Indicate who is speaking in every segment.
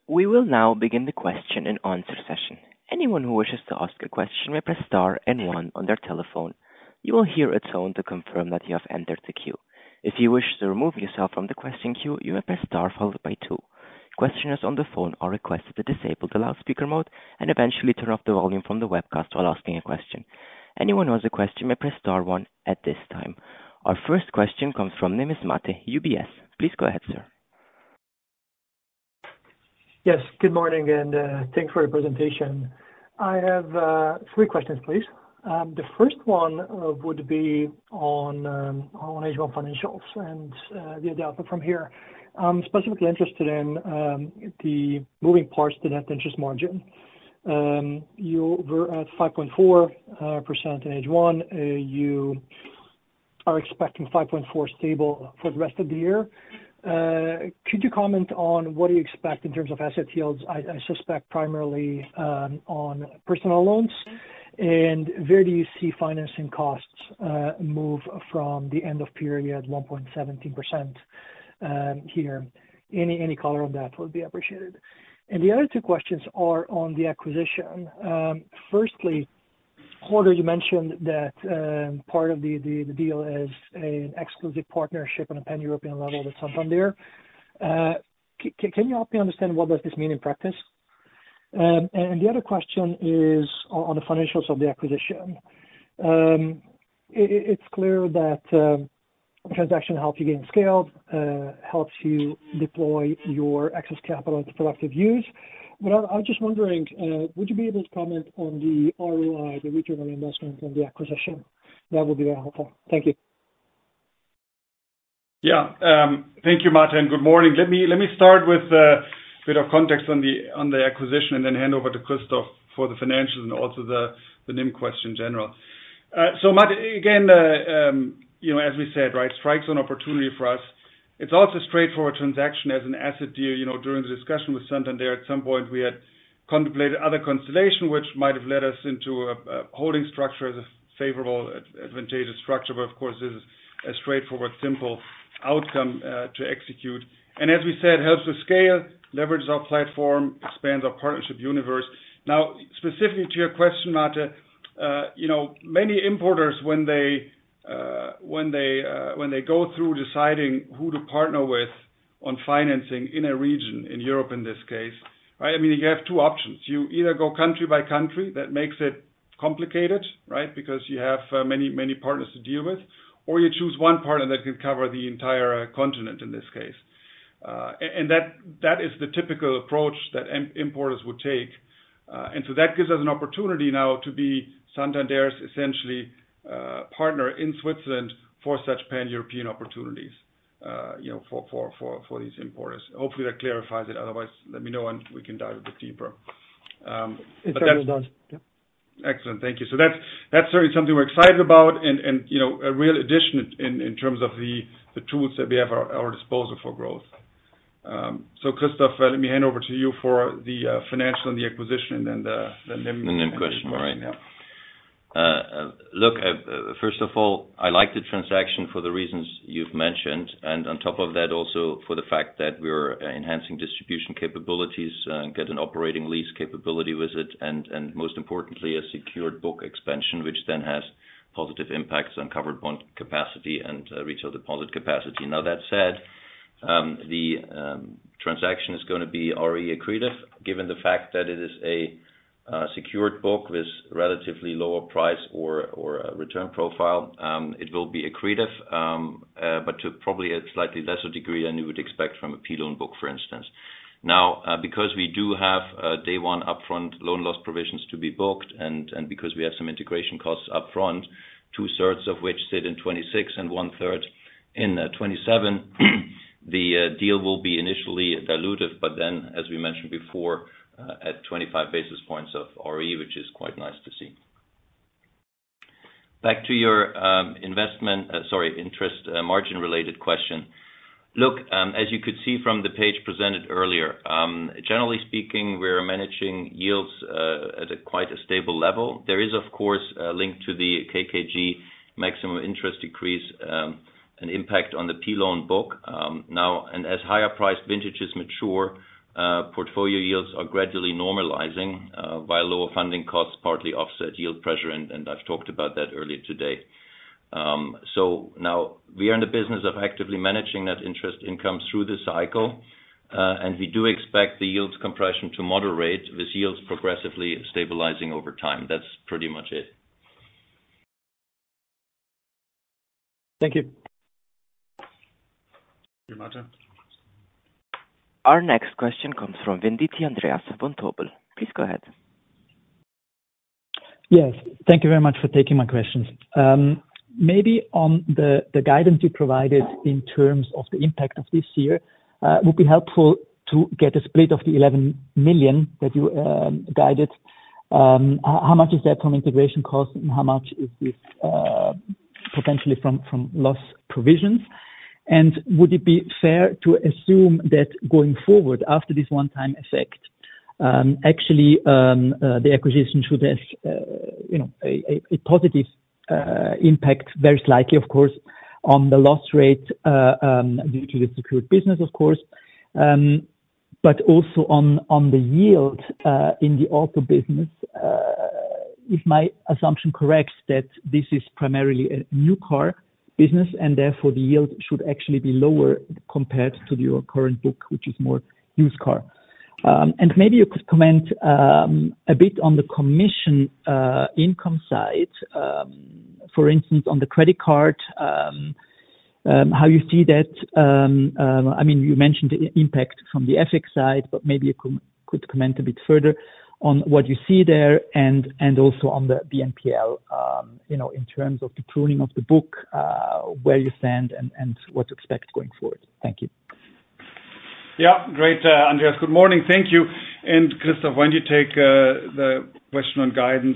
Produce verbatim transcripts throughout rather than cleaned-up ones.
Speaker 1: We will now begin the question and answer session. Anyone who wishes to ask a question may press star and one on their telephone. You will hear a tone to confirm that you have entered the queue. If you wish to remove yourself from the question queue, you may press star followed by two. Questioners on the phone are requested to disable the loudspeaker mode and eventually turn off the volume from the webcast while asking a question. Anyone who has a question may press star one at this time. Our first question comes from Nimis Mate, U B S. Please go ahead, sir.
Speaker 2: Yes, good morning, and uh, thanks for the presentation. I have uh, three questions, please. Um, the first one uh, would be on um, on H one financials and uh, the outlook from here. I'm specifically interested in um, the moving parts to net interest margin. Um, you were at five point four percent in H one. Uh, you are expecting five point four stable for the rest of the year. Uh, could you comment on what do you expect in terms of asset yields? I, I suspect primarily um, on personal loans. And where do you see financing costs uh, move from the end of period one point one seven percent um, here? Any any color on that would be appreciated. And the other two questions are on the acquisition. Um, firstly, Holger, you mentioned that um, part of the, the, the deal is an exclusive partnership on a pan-European level with Santander. Uh, c- can you help me understand what does this mean in practice? Um, and the other question is on, on the financials of the acquisition. Um, it, it's clear that um, the transaction helps you gain scale, uh, helps you deploy your excess capital into productive use. But I, I was just wondering, uh, would you be able to comment on the R O I, the return on investment on the acquisition? That would be very helpful. Thank you.
Speaker 3: Yeah, um, thank you, Martin. Good morning. Let me let me start with a bit of context on the on the acquisition, and then hand over to Christoph for the financials and also the the N I M question in general. Uh, so, Martin, again, uh, um, you know, as we said, right, strikes an opportunity for us. It's also a straightforward transaction as an asset deal. You know, during the discussion with Santander, at some point we had contemplated other constellation, which might have led us into a, a holding structure as a favorable, advantageous structure. But of course, this is a straightforward, simple outcome uh, to execute. And as we said, helps with scale, leverages our platform, expands our partnership universe. Now, specifically to your question, Mate, uh, you know, many importers when they Uh, when they uh, when they go through deciding who to partner with on financing in a region, in Europe in this case, right? I mean, you have two options. You either go country by country, that makes it complicated, right? Because you have uh, many many partners to deal with, or you choose one partner that can cover the entire uh, continent in this case. Uh, and that that is the typical approach that im- importers would take. Uh, and so that gives us an opportunity now to be Santander's essentially Uh, partner in Switzerland for such pan-European opportunities, uh, you know, for, for, for, for these importers. Hopefully that clarifies it. Otherwise, let me know and we can dive a bit deeper. Um,
Speaker 2: it certainly does. Yep.
Speaker 3: Excellent, thank you. So that's that's certainly something we're excited about, and, and you know, a real addition in, in terms of the, the tools that we have at our, our disposal for growth. Um, so Christoph, uh, let me hand over to you for the uh, financial and the acquisition, and then the, the N I M,
Speaker 4: the N I M question,
Speaker 3: question,
Speaker 4: right?
Speaker 3: Yeah.
Speaker 4: Uh, uh, look, uh, uh, first of all, I like the transaction for the reasons you've mentioned, and on top of that, also for the fact that we're uh, enhancing distribution capabilities, uh, get an operating lease capability with it, and, and most importantly, a secured book expansion, which then has positive impacts on covered bond capacity and uh, retail deposit capacity. Now, that said, um, the um, transaction is going to be R O E accretive, given the fact that it is a Uh, secured book with relatively lower price or or a return profile. Um, it will be accretive, um, uh, but to probably a slightly lesser degree than you would expect from a P loan book, for instance. Now, uh, because we do have uh, day one upfront loan loss provisions to be booked, and and because we have some integration costs upfront, two thirds of which sit in twenty-six and one third in uh, twenty-seven, the uh, deal will be initially dilutive, but then, as we mentioned before, Uh, at twenty-five basis points of R O E, which is quite nice to see. Back to your um, investment, uh, sorry, interest uh, margin-related question. Look, um, as you could see from the page presented earlier, um, generally speaking, we're managing yields uh, at a quite a stable level. There is, of course, a link to the K K G maximum interest decrease, um, an impact on the P loan book. Um, now, and as higher priced vintages mature, uh, portfolio yields are gradually normalizing, uh, while lower funding costs partly offset yield pressure, and, and I've talked about that earlier today. Um, so now we are in the business of actively managing net interest income through the cycle, uh, and we do expect the yields compression to moderate, with yields progressively stabilizing over time. That's pretty much it.
Speaker 2: Thank you.
Speaker 3: Thank you, Martin.
Speaker 1: Our next question comes from Venditti Andreas Vontobel. Please go ahead.
Speaker 5: Yes, thank you very much for taking my questions. Um, maybe on the, the guidance you provided in terms of the impact of this year, uh, would be helpful to get a split of the eleven million that you um, guided. Um, how much is that from integration costs, and how much is this uh, potentially from, from loss provisions? And would it be fair to assume that going forward, after this one-time effect, um, actually um, uh, the acquisition should have, uh, you know, a, a, a positive uh, impact, very slightly, of course, on the loss rate uh, um, due to the secured business, of course, um, but also on on the yield uh, in the auto business. Uh, is my assumption correct that this is primarily a new car business, and therefore the yield should actually be lower compared to your current book, which is more used car? Um, and maybe you could comment um, a bit on the commission uh, income side, um, for instance, on the credit card, um, um, how you see that. Um, um, I mean, you mentioned the impact from the F X side, but maybe you could, could comment a bit further on what you see there, and and also on the B N P L, um, you know, in terms of the pruning of the book, uh, where you stand and, and what to expect going forward. Thank you.
Speaker 3: Yeah, great, uh, Andreas. Good morning. Thank you. And Christoph, why don't you take uh, the question on guidance,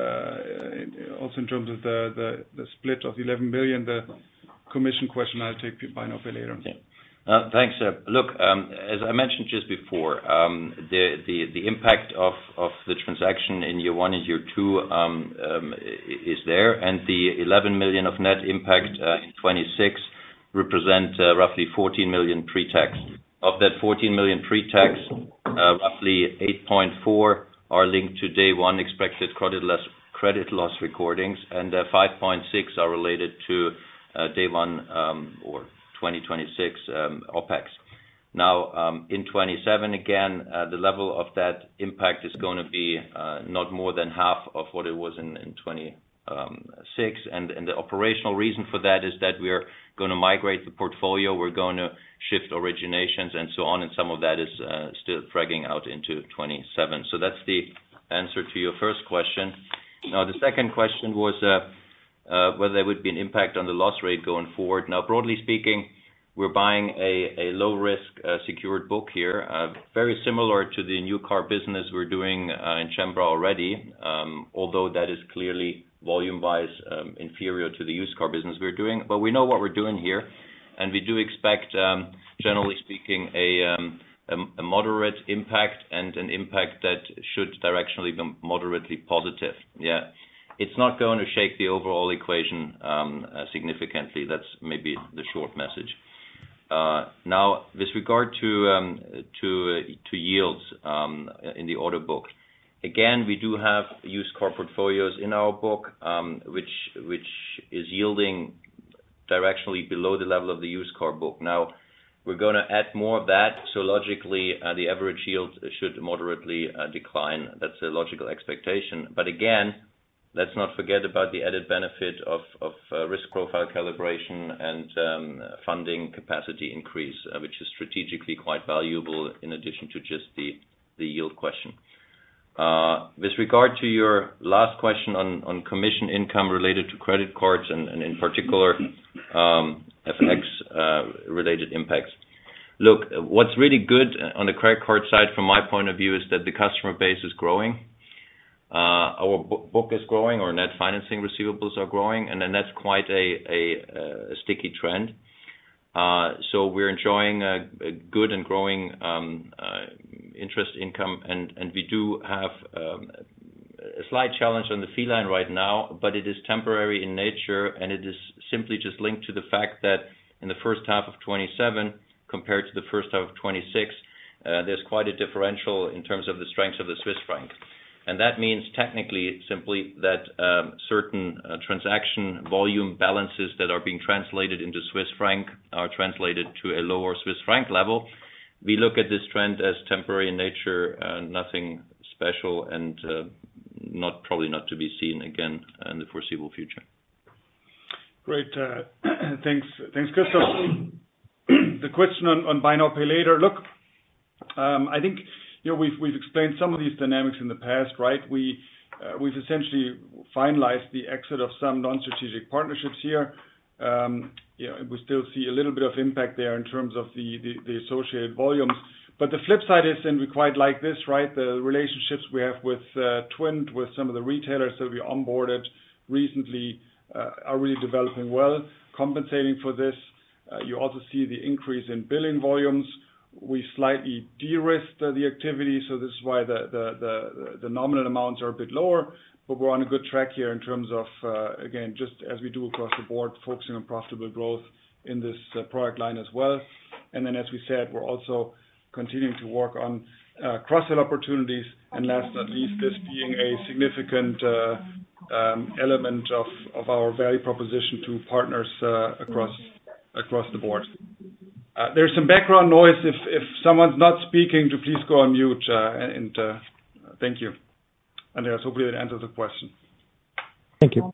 Speaker 3: uh, also in terms of the, the, the split of the eleven billion, the commission question, I'll take buy now pay later.
Speaker 4: Yeah. Uh, thanks. Uh, look, um, as I mentioned just before, um, the, the, the impact of, of the transaction in year one and year two um, um, is there, and the eleven million of net impact uh, in twenty-six represent uh, roughly fourteen million pre-tax. Of that fourteen million pre-tax, uh, roughly eight point four are linked to day one expected credit loss, credit loss recordings, and uh, five point six are related to uh, day one um, or twenty twenty-six um, OPEX. Now, um, in twenty-seven, again, uh, the level of that impact is going to be uh, not more than half of what it was in, in twenty-six. And, and the operational reason for that is that we're going to migrate the portfolio, we're going to shift originations and so on, and some of that is uh, still dragging out into twenty-seven. So that's the answer to your first question. Now, the second question was uh, Uh, whether there would be an impact on the loss rate going forward. Now, broadly speaking, we're buying a, a low-risk uh, secured book here, uh, very similar to the new car business we're doing uh, in Cembra already, um, although that is clearly volume-wise um, inferior to the used car business we're doing. But we know what we're doing here, and we do expect, um, generally speaking, a, um, a, a moderate impact, and an impact that should directionally be moderately positive. Yeah. It's not going to shake the overall equation um, uh, significantly. That's maybe the short message. Uh, now, with regard to um, to uh, to yields um, in the order book, again, we do have used car portfolios in our book, um, which which is yielding directionally below the level of the used car book. Now, we're going to add more of that, so logically, uh, the average yield should moderately uh, decline. That's a logical expectation. But again, let's not forget about the added benefit of, of uh, risk profile calibration and um, funding capacity increase, uh, which is strategically quite valuable in addition to just the, the yield question. Uh, with regard to your last question on, on commission income related to credit cards and, and in particular um, F X uh, related impacts. Look, what's really good on the credit card side from my point of view is that the customer base is growing. Uh, our book is growing, our net financing receivables are growing, and then that's quite a, a, a sticky trend. Uh, so we're enjoying a, a good and growing um, uh, interest income, and, and we do have um, a slight challenge on the fee line right now, but it is temporary in nature, and it is simply just linked to the fact that in the first half of twenty-seven compared to the first half of twenty-six, uh, there's quite a differential in terms of the strength of the Swiss franc. And that means technically simply that um, certain uh, transaction volume balances that are being translated into Swiss franc are translated to a lower Swiss franc level. We look at this trend as temporary in nature, uh, nothing special, and uh, not probably not to be seen again in the foreseeable future.
Speaker 3: Great. Uh, thanks, thanks, Christoph. The question on, on buy now, pay later. Look, um, I think you know we've we've explained some of these dynamics in the past, right? We uh, we've essentially finalized the exit of some non-strategic partnerships here. Um, you know, we still see a little bit of impact there in terms of the, the, the associated volumes. But the flip side is, and we quite like this, right? The relationships we have with uh, Twint, with some of the retailers that we onboarded recently uh, are really developing well, compensating for this. Uh, you also see the increase in billing volumes. We slightly de-risked uh, the activity, so this is why the, the, the, the nominal amounts are a bit lower. But we're on a good track here in terms of, uh, again, just as we do across the board, focusing on profitable growth in this uh, product line as well. And then, as we said, we're also continuing to work on uh, cross-sell opportunities, and last but not least, this being a significant uh, um, element of, of our value proposition to partners uh, across across the board. Uh, there's some background noise. If if someone's not speaking, to please go on mute. Uh, and uh, thank you. Andreas, hopefully that answers the question.
Speaker 5: Thank you.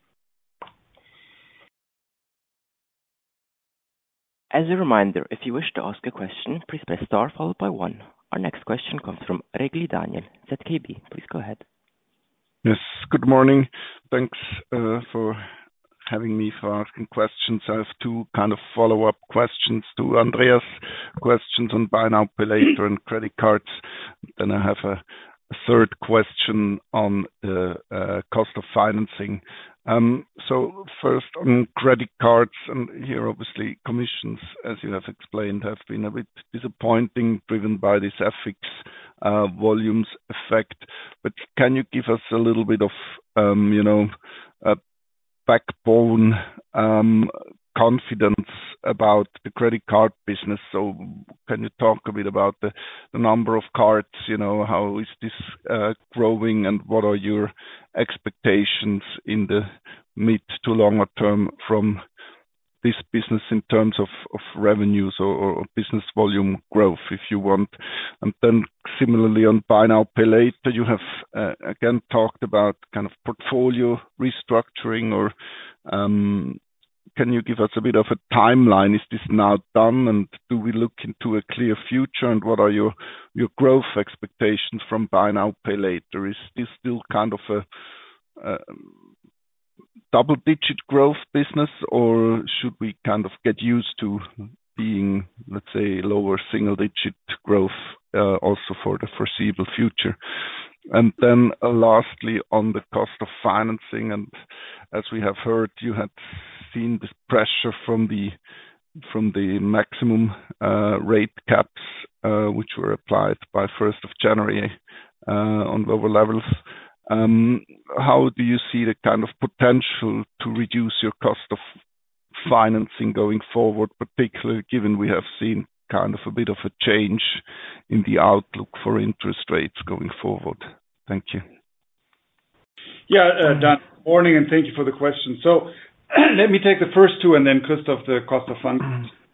Speaker 1: As a reminder, if you wish to ask a question, please press star followed by one. Our next question comes from Regli Daniel, Z K B. Please go ahead.
Speaker 6: Yes, good morning. Thanks uh, for having me for asking questions. I have two kind of follow-up questions to Andreas' questions on buy now, pay later and credit cards. Then I have a A third question on the uh, cost of financing. Um, so first on credit cards, and here obviously commissions, as you have explained, have been a bit disappointing, driven by this F X uh, volumes effect. But can you give us a little bit of, um, you know, a backbone um, confidence about the credit card business? So can you talk a bit about the, the number of cards, you know, how is this uh, growing, and what are your expectations in the mid to longer term from this business in terms of, of revenues or, or business volume growth, if you want? And then similarly on buy now, pay later, you have uh, again talked about kind of portfolio restructuring, or um, can you give us a bit of a timeline? Is this now done, and do we look into a clear future, and what are your, your growth expectations from buy now, pay later? Is this still kind of a, a double-digit growth business, or should we kind of get used to being, let's say, lower single-digit growth uh, also for the foreseeable future? And then uh, lastly, on the cost of financing, and as we have heard, you had seen this pressure from the from the maximum uh, rate caps, uh, which were applied by first of January uh, on lower levels. Um, how do you see the kind of potential to reduce your cost of financing going forward, particularly given we have seen kind of a bit of a change in the outlook for interest rates going forward? Thank you.
Speaker 3: Yeah, uh, Dan, morning, and thank you for the question. So let me take the first two, and then Christoph, the cost of funds.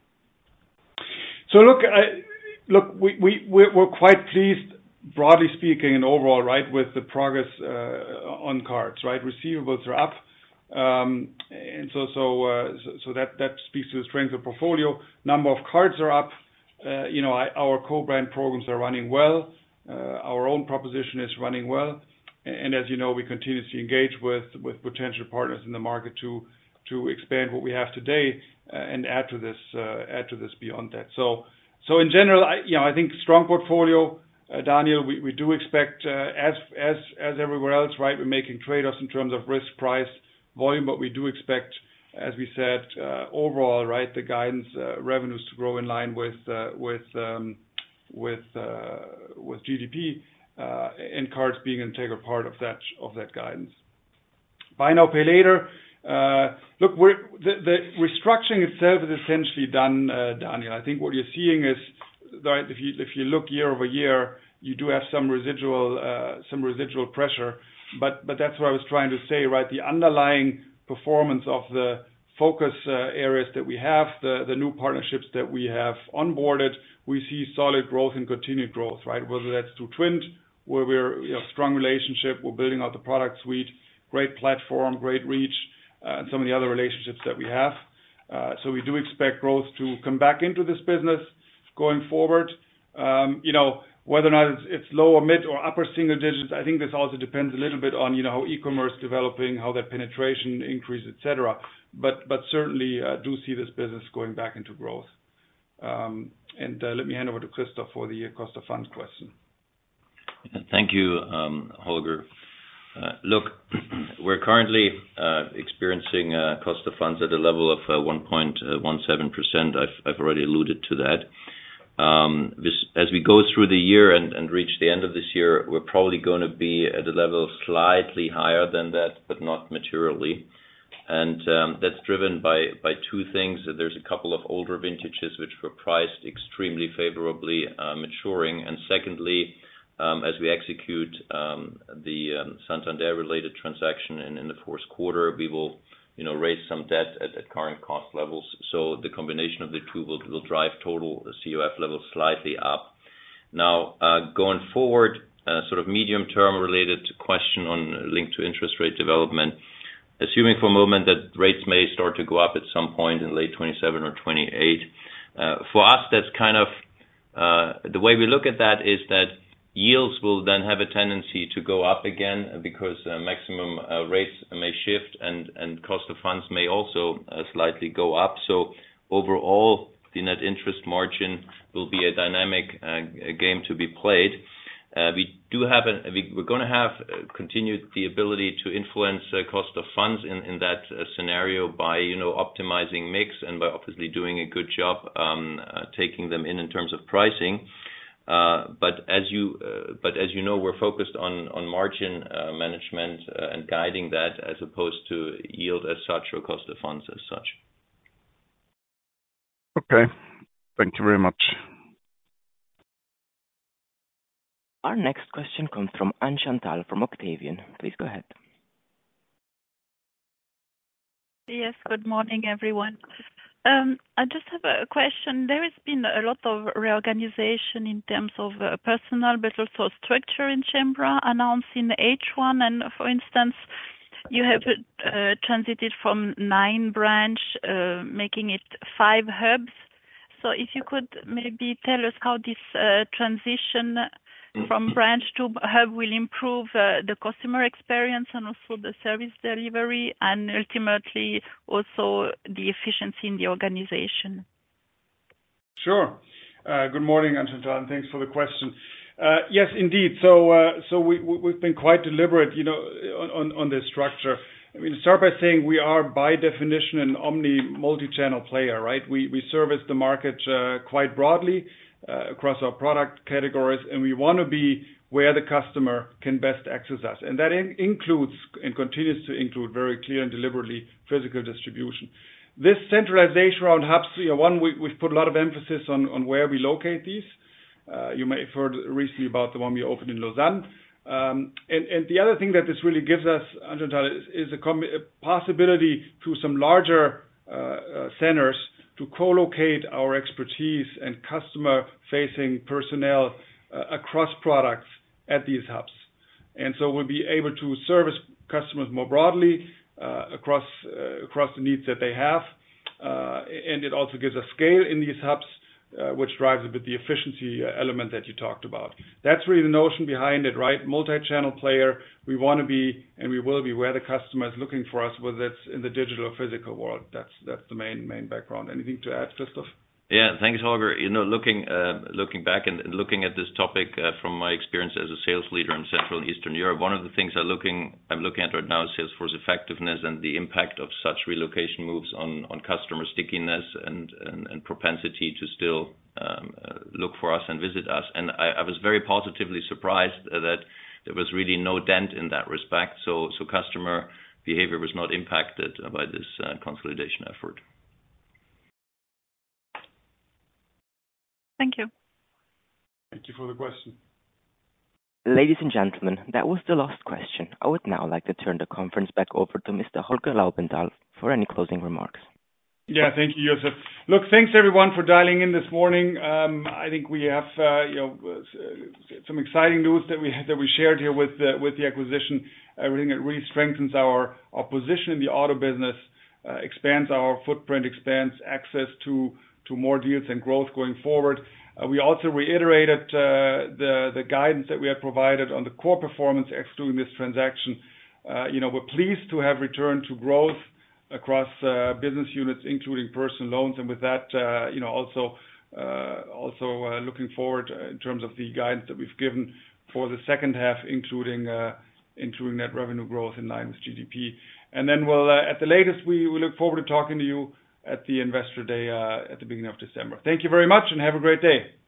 Speaker 3: So look, I, look, we we we're quite pleased, broadly speaking, and overall, right, with the progress uh, on cards, right? Receivables are up. Um, and so, so, uh, so, so that, that speaks to the strength of the portfolio. Number of cards are up. Uh, you know, I, our co-brand programs are running well. Uh, our own proposition is running well. And, and as you know, we continue to engage with, with potential partners in the market to, to expand what we have today uh, and add to this, uh, add to this beyond that. So, so in general, I, you know, I think strong portfolio. Uh, Daniel, we, we do expect, uh, as, as, as everywhere else, right, we're making trade-offs in terms of risk, price, volume, but we do expect, as we said, uh, overall, right, the guidance uh, revenues to grow in line with uh, with um, with uh, with G D P, uh, and cards being an integral part of that of that guidance. Buy now, pay later. Uh, look, we're, the, the restructuring itself is essentially done, uh, Daniel. I think what you're seeing is right, if you if you look year-over-year, you do have some residual uh, some residual pressure. But but that's what I was trying to say, right? The underlying performance of the focus uh, areas that we have, the the new partnerships that we have onboarded, we see solid growth and continued growth, right? Whether that's through Twint, where we're, you know, strong relationship, we're building out the product suite, great platform, great reach, uh, and some of the other relationships that we have. Uh, so we do expect growth to come back into this business going forward. Um, you know, whether or not it's, it's low or mid or upper single digits, I think this also depends a little bit on, you know, how e-commerce developing, how that penetration increase, et cetera. But but certainly uh, do see this business going back into growth. Um, and uh, let me hand over to Christoph for the cost of funds question.
Speaker 4: Thank you, um, Holger. Uh, look, we're currently uh, experiencing uh, cost of funds at a level of uh, one point one seven percent. I've, I've already alluded to that. Um, this, as we go through the year and, and reach the end of this year, we're probably going to be at a level slightly higher than that, but not materially. And um, that's driven by, by two things. There's a couple of older vintages which were priced extremely favorably, uh, maturing. And secondly, Um, as we execute um, the um, Santander-related transaction in, in the fourth quarter, we will, you know, raise some debt at, at current cost levels. So the combination of the two will, will drive total C O F levels slightly up. Now, uh, going forward, uh, sort of medium-term related question on linked to interest rate development, assuming for a moment that rates may start to go up at some point in late twenty-seven or twenty-eight, uh, for us, that's kind of uh, the way we look at that is that yields will then have a tendency to go up again because uh, maximum uh, rates may shift and, and cost of funds may also uh, slightly go up. So overall, the net interest margin will be a dynamic uh, game to be played. Uh, we do have a, we, we're going to have uh, continued the ability to influence uh, cost of funds in, in that uh, scenario by, you know, optimizing mix and by obviously doing a good job um, uh, taking them in in terms of pricing. Uh, but as you, uh, but as you know, we're focused on on margin uh, management uh, and guiding that as opposed to yield as such or cost of funds as such.
Speaker 6: Okay, thank you very much.
Speaker 1: Our next question comes from Anne Chantal from Octavian. Please go ahead.
Speaker 7: Yes, good morning, everyone. Um, I just have a question. There has been a lot of reorganization in terms of uh, personnel, but also structure in Cembra announced in H one. And for instance, you have uh, transited from nine branch, uh, making it five hubs. So if you could maybe tell us how this uh, transition from branch to hub will improve uh, the customer experience and also the service delivery and ultimately also the efficiency in the organization.
Speaker 3: Sure. Uh, good morning, Anne Chantal, and thanks for the question. Uh, yes, indeed. So, uh, so we, we've been quite deliberate, you know, on, on, on this structure. I mean, start by saying we are by definition an omni multi-channel player, right? We we service the market uh, quite broadly uh, across our product categories, and we want to be where the customer can best access us, and that in, includes and continues to include very clear and deliberately physical distribution. This centralization around hubs, you know, one we, we've put a lot of emphasis on on where we locate these. Uh, you may have heard recently about the one we opened in Lausanne. Um, and, and the other thing that this really gives us, Anjantal, is, is a, com- a possibility through some larger uh, uh, centers to co-locate our expertise and customer-facing personnel uh, across products at these hubs. And so we'll be able to service customers more broadly uh, across uh, across the needs that they have. Uh, and it also gives us scale in these hubs, Uh, which drives a bit the efficiency uh, element that you talked about. That's really the notion behind it, right? Multi-channel player. We want to be, and we will be, where the customer is looking for us, whether it's in the digital or physical world. That's that's the main main background. Anything to add, Christoph?
Speaker 4: Yeah, thanks, Holger. You know, looking uh, looking back and looking at this topic uh, from my experience as a sales leader in Central and Eastern Europe, one of the things I'm looking I'm looking at right now is Salesforce effectiveness and the impact of such relocation moves on, on customer stickiness and, and, and propensity to still um, uh, look for us and visit us. And I, I was very positively surprised that there was really no dent in that respect. So so customer behavior was not impacted by this uh, consolidation effort.
Speaker 7: Thank you.
Speaker 3: Thank you for the question.
Speaker 1: Ladies and gentlemen, that was the last question. I would now like to turn the conference back over to Mister Holger Laubenthal for any closing remarks.
Speaker 3: Yeah, thank you, Josef. Look, thanks everyone for dialing in this morning. Um, I think we have, uh, you know, some exciting news that we that we shared here with the, with the acquisition. Everything that really strengthens our our position in the auto business, uh, expands our footprint, expands access to to more deals and growth going forward. Uh, we also reiterated uh, the the guidance that we had provided on the core performance, excluding this transaction. Uh, you know, we're pleased to have returned to growth across uh, business units, including personal loans, and with that, uh, you know, also uh, also uh, looking forward in terms of the guidance that we've given for the second half, including uh, including net revenue growth in line with G D P. And then we'll, uh, at the latest, we, we look forward to talking to you at the Investor Day uh, at the beginning of December. Thank you very much and have a great day.